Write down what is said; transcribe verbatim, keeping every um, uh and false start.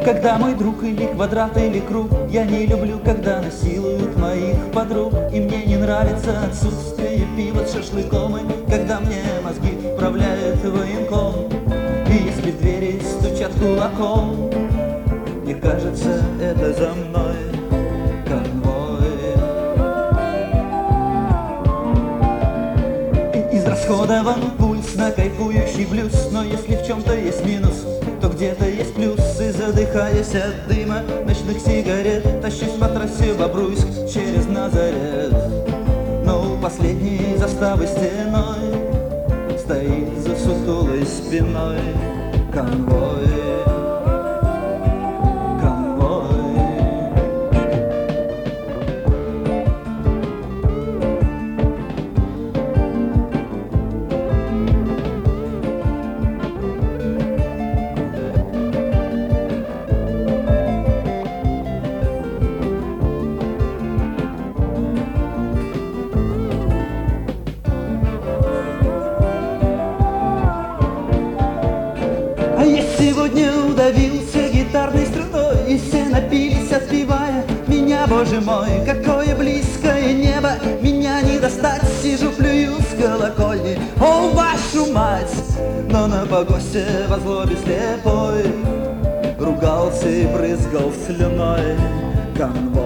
когда мой друг или квадрат или круг. Я не люблю, когда насилуют моих подруг. И мне не нравится отсутствие пива с шашлыком. И когда мне мозги вправляет военком. И если в двери стучат кулаком, мне кажется, это за мной конвой. И израсходован пульс на кайфующий блюз. Но если в чем-то есть минус, то где-то есть плюс. И задыхаясь от дыма ночных сигарет, тащусь по трассе Бобруйск через Назарет. Но у последней заставы стеной стоит за сутулой спиной конвой. Сегодня удавился гитарной струной, и все напились, отпевая меня, боже мой, какое близкое небо, меня не достать, сижу, плюю с колокольни, о, вашу мать! Но на погосте во злобе слепой ругался и брызгал слюной конвой.